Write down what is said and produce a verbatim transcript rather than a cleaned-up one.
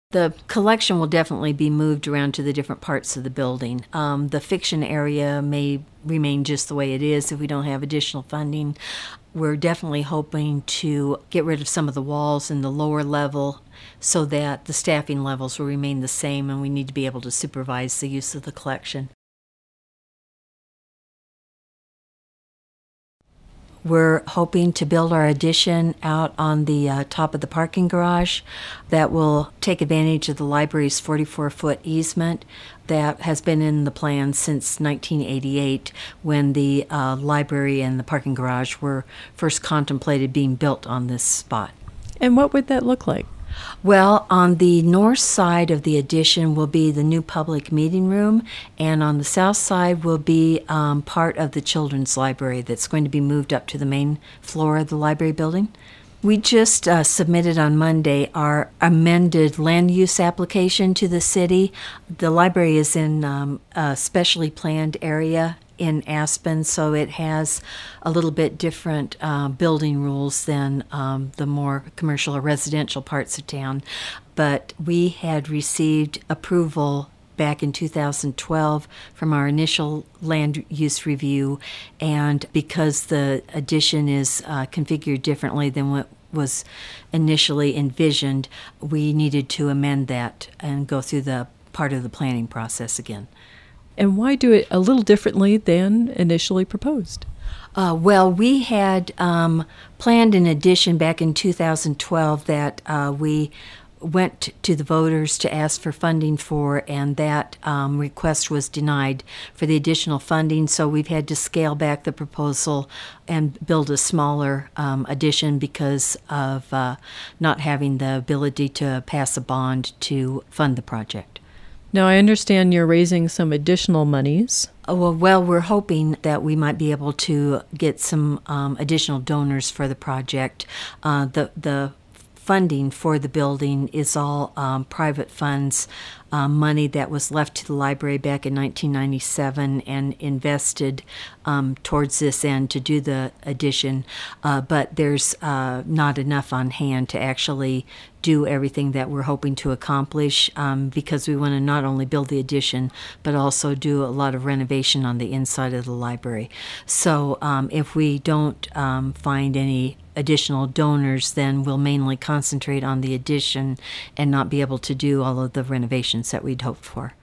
The collection will definitely be moved around to the different parts of the building. Um, the fiction area may remain just the way it is if we don't have additional funding. We're definitely hoping to get rid of some of the walls in the lower level so that the staffing levels will remain the same, and we need to be able to supervise the use of the collection. We're hoping to build our addition out on the uh, top of the parking garage that will take advantage of the library's forty-four foot easement that has been in the plan since nineteen eighty-eight, when the uh, library and the parking garage were first contemplated being built on this spot. And what would that look like? Well, on the north side of the addition will be the new public meeting room, and on the south side will be um, part of the children's library that's going to be moved up to the main floor of the library building. We just uh, submitted on Monday our amended land use application to the city. The library is in um, a specially planned area in Aspen, so it has a little bit different uh, building rules than um, the more commercial or residential parts of town. But we had received approval back in two thousand twelve from our initial land use review, and because the addition is uh, configured differently than what was initially envisioned, we needed to amend that and go through the part of the planning process again. And why do it a little differently than initially proposed? Uh, well, we had um, planned an addition back in two thousand twelve that uh, we went to the voters to ask for funding for, and that um, request was denied for the additional funding, so we've had to scale back the proposal and build a smaller um, addition because of uh, not having the ability to pass a bond to fund the project. Now, I understand you're raising some additional monies. Oh, well, well, we're hoping that we might be able to get some um, additional donors for the project. Uh, the the funding for the building is all um, private funds, uh, money that was left to the library back in nineteen ninety-seven and invested um, towards this end to do the addition. Uh, but there's uh, not enough on hand to actually do everything that we're hoping to accomplish um, because we want to not only build the addition but also do a lot of renovation on the inside of the library. So um, if we don't um, find any additional donors, then we'll mainly concentrate on the addition and not be able to do all of the renovations that we'd hoped for.